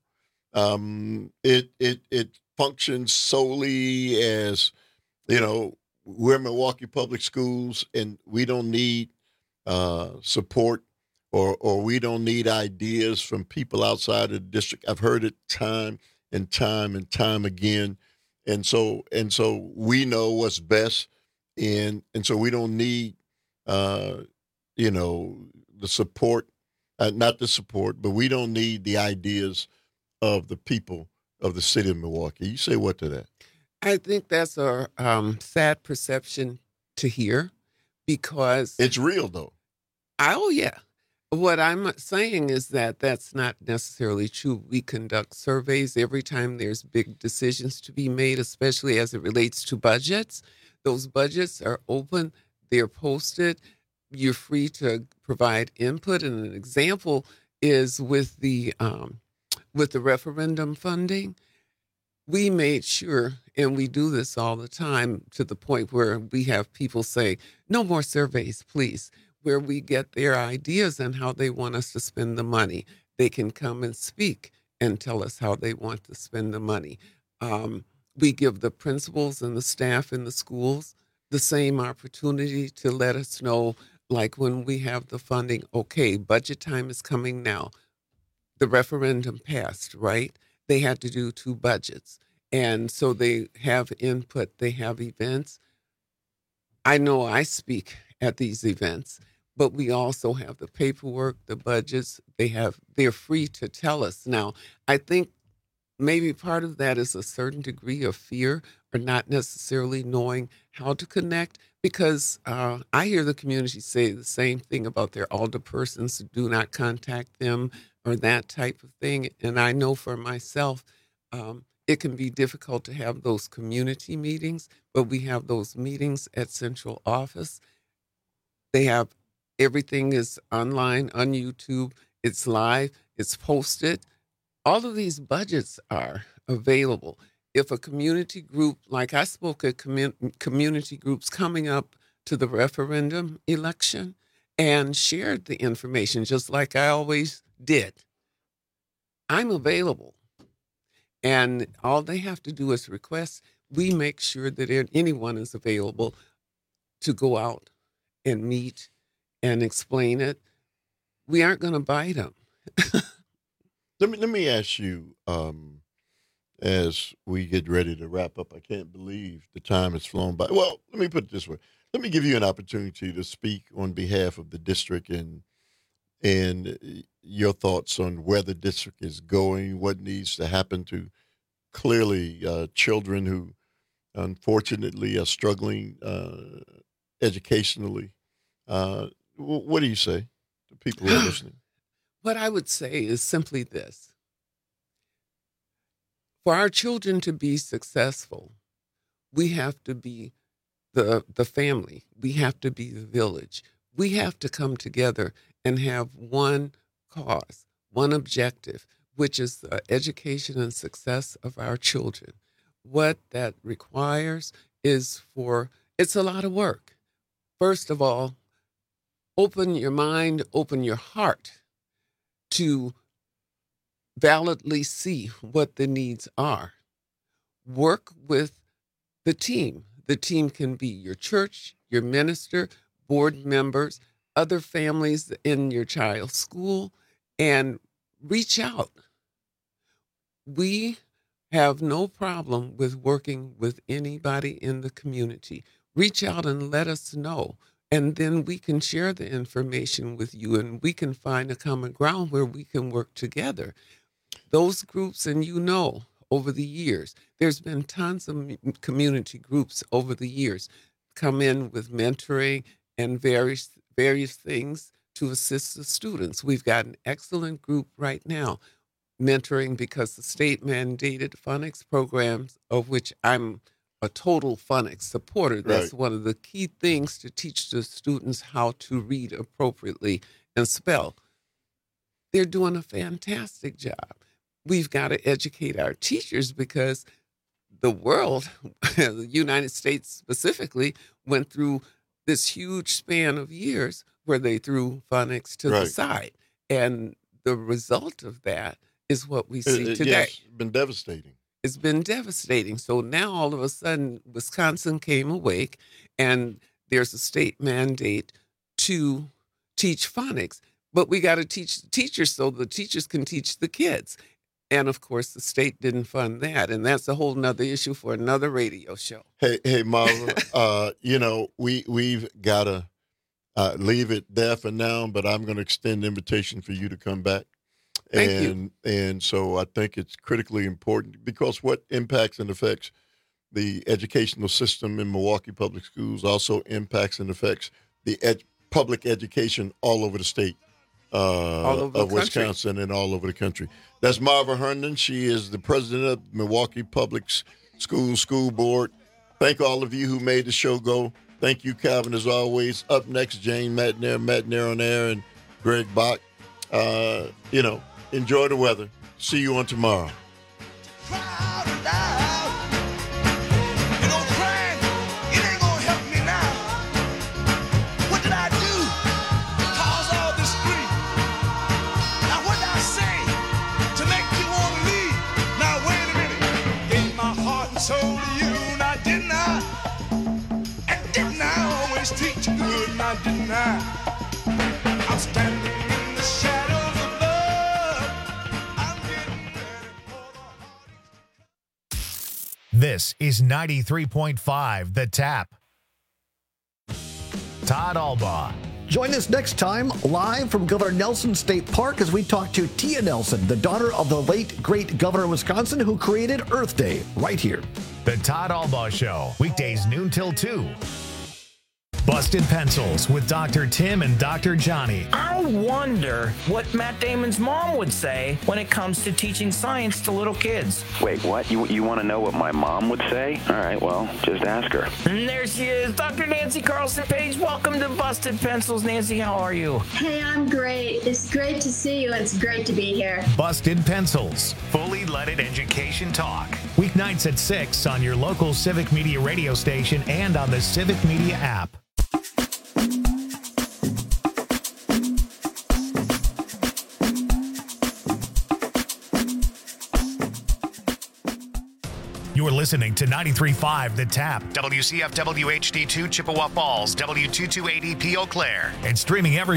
Um, it it it functions solely as, you know, we're Milwaukee Public Schools, and we don't need uh, support or or we don't need ideas from people outside of the district. I've heard it time and time and time again. And so and so we know what's best, and and so we don't need, uh, you know, the support, uh, not the support, but we don't need the ideas of the people of the city of Milwaukee. You say what to that? I think that's a um, sad perception to hear because it's real, though. Oh, yeah. What I'm saying is that that's not necessarily true. We conduct surveys every time there's big decisions to be made, especially as it relates to budgets. Those budgets are open, they're posted. You're free to provide input. And an example is with the um, with the referendum funding. We made sure, and we do this all the time to the point where we have people say, no more surveys, please, where we get their ideas on how they want us to spend the money. They can come and speak and tell us how they want to spend the money. Um, we give the principals and the staff in the schools the same opportunity to let us know, like when we have the funding, okay, budget time is coming now. The referendum passed, right? They had to do two budgets. And so they have input, they have events. I know I speak at these events, but we also have the paperwork, the budgets. They have, they're free to tell us. Now, I think maybe part of that is a certain degree of fear or not necessarily knowing how to connect, because uh, I hear the community say the same thing about their alderpersons, do not contact them or that type of thing. And I know for myself, um, it can be difficult to have those community meetings, but we have those meetings at central office. They have everything is online on YouTube. It's live. It's posted. All of these budgets are available. if a community group, like I spoke at commun- community groups coming up to the referendum election and shared the information just like I always did, I'm available. And all they have to do is request. We make sure that anyone is available to go out and meet and explain it. We aren't going to bite them. let me let me ask you, um, as we get ready to wrap up. I can't believe the time has flown by. Well, let me put it this way. Let me give you an opportunity to speak on behalf of the district and and your thoughts on where the district is going, what needs to happen to clearly uh, children who unfortunately are struggling uh, educationally. Uh, what do you say to people who are listening? What I would say is simply this. For our children to be successful, we have to be the the family. We have to be the village. We have to come together and have one cause, one objective, which is the education and success of our children. What that requires is for, it's a lot of work. First of all, open your mind, open your heart to validly see what the needs are. Work with the team. The team can be your church, your minister, board members, other families in your child's school, and reach out. We have no problem with working with anybody in the community. Reach out and let us know, and then we can share the information with you, and we can find a common ground where we can work together. Those groups, and you know, over the years, there's been tons of community groups over the years come in with mentoring and various various things to assist the students. We've got an excellent group right now, mentoring because the state mandated phonics programs, of which I'm a total phonics supporter. That's Right. one of the key things to teach the students how to read appropriately and spell. They're doing a fantastic job. We've got to educate our teachers because the world, the United States specifically, went through this huge span of years where they threw phonics to the Right. side. And the result of that is what we see It- it- today. yes, it's been devastating. It's been devastating. So now all of a sudden, Wisconsin came awake and there's a state mandate to teach phonics. But we got to teach the teachers so the teachers can teach the kids. And of course, the state didn't fund that. And that's a whole nother issue for another radio show. Hey, hey, Marva. uh, you know, we we've got to uh, leave it there for now, but I'm going to extend the invitation for you to come back. Thank and you. and so I think it's critically important because what impacts and affects the educational system in Milwaukee Public Schools also impacts and affects the ed- public education all over the state. Uh, All over the of country. Wisconsin and all over the country. That's Marva Herndon. She is the president of Milwaukee Public Schools School Board. Thank all of you who made the show go. Thank you, Calvin, as always. Up next, Jane Matnair, Matnair on air, and Greg Bach. Uh, you know, enjoy the weather. See you on tomorrow. Sold to you, now didn't I? And didn't I always treat you good, now didn't I? I'm standing in the shadows of love. I'm getting ready for the This is ninety-three point five The Tap. Todd Albaugh. Join us next time live from Governor Nelson State Park as we talk to Tia Nelson, the daughter of the late great governor of Wisconsin who created Earth Day, right here. The Todd Albaugh Show, weekdays noon till two. Busted Pencils with Doctor Tim and Doctor Johnny. I wonder what Matt Damon's mom would say when it comes to teaching science to little kids. Wait, what? You you want to know what my mom would say? All right, well, just ask her. And there she is, Doctor Nancy Carlson Page. Welcome to Busted Pencils. Nancy, how are you? Hey, I'm great. It's great to see you. It's great to be here. Busted Pencils, fully leaded education talk. Weeknights at six on your local Civic Media radio station and on the Civic Media app. You're listening to ninety-three point five The Tap, W C F W H D two Chippewa Falls, W two two eighty P Eau Claire, and streaming every